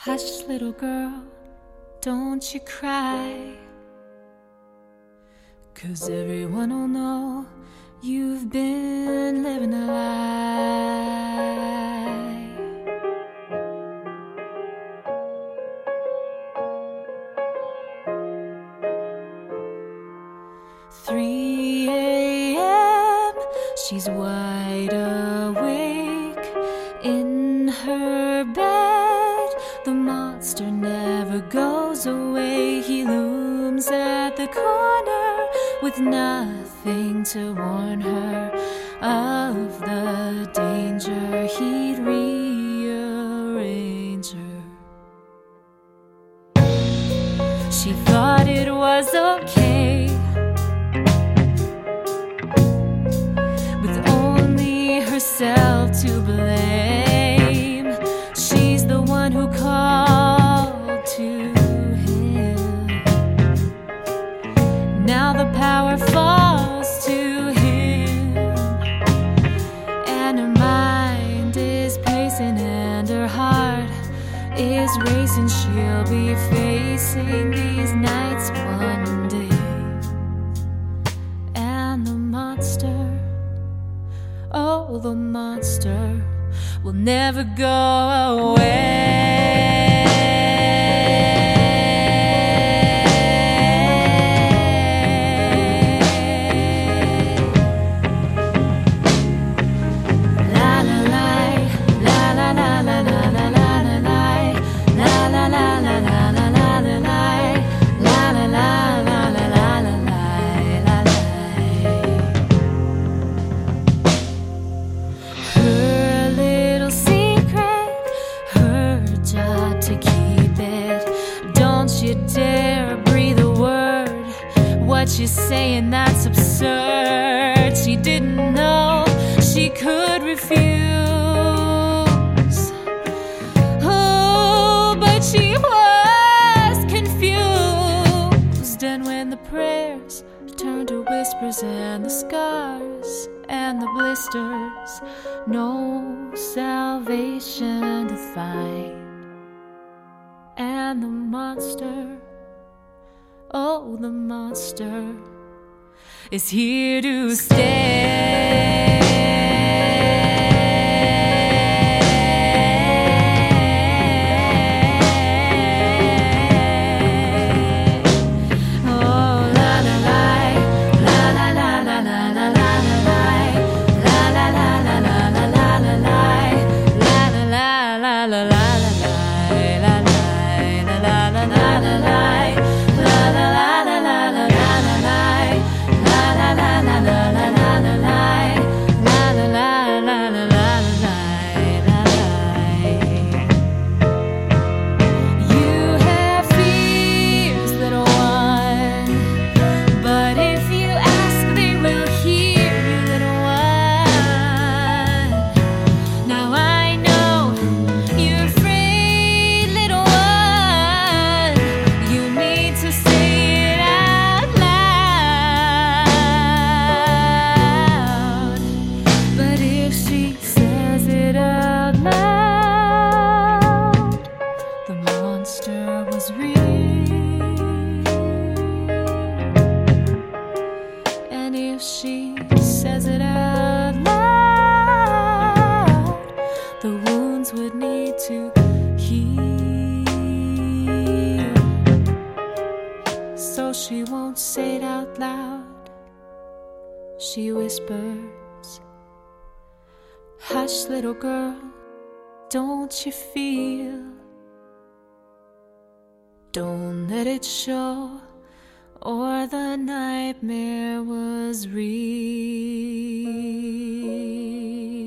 Hush, little girl, don't you cry, 'cause everyone will know you've been living a lie. 3 a.m., she's wide awake in her bed. The monster never goes away. He looms at the corner with nothing to warn her of the danger. He'd rearrange her. She thought it was okay, with only herself to blame. She's the one who called to him. Now the power falls to him, and her mind is pacing and her heart is racing. She'll be facing these nights one day, and the monster, oh, the monster will never go away. You dare breathe a word. What you're saying, that's absurd. She didn't know she could refuse. Oh, but she was confused. And when the prayers turned to whispers and the scars and the blisters, no salvation to find. And the monster, oh, the monster is here to stay. And if she says it out loud, the wounds would need to heal. So she won't say it out loud. She whispers, hush, little girl, don't you feel? Don't let it show, or the nightmare was real.